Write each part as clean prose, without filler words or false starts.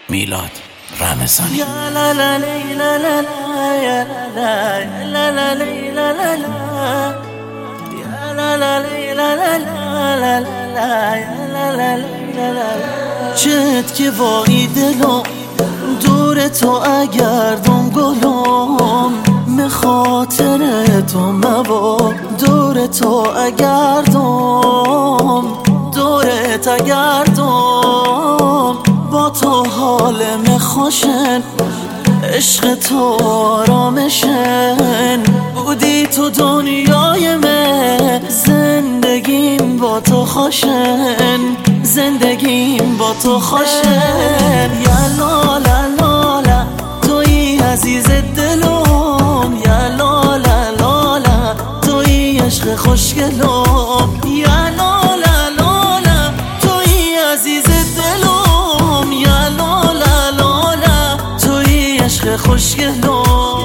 میلاد رمضانی. لا لا لی لا لا لا یا لا لا لی لا لا لا یا لا لا لی لا لا لا لا یا لا لا لی لا لا. چت که وای دلم دور تو اگردم گلم به خاطر تو مبا دور تو اگردم دورت اگردم با تو حالم خوشن عشق تو آرامشن بودی تو دنیای من زندگیم با تو خوشن زندگیم با تو خوشن یا لالا لالا توی عزیز دلم یا لالا لالا توی عشق خوشگلم یا لالا لالا توی عزیز دلم یا لالا لالا توی عشق خوشگلم.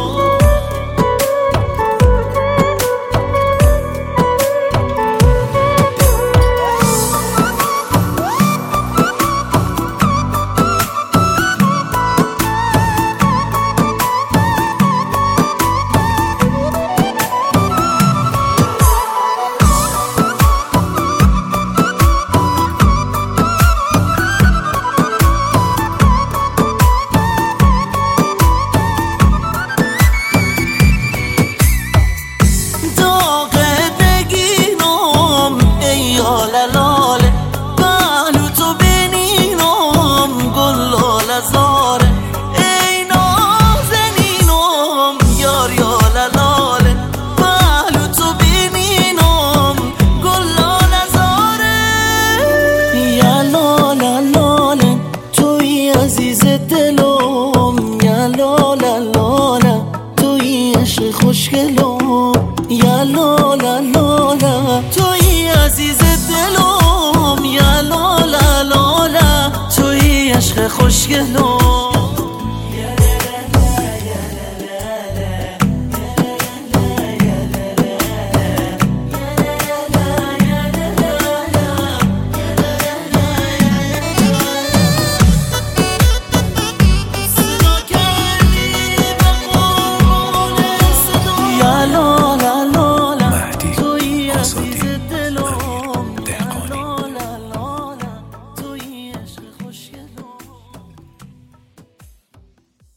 خوشگلم یا لالا لالا توی عزیز دلم یا لالا لالا توی عشق خوشگلم.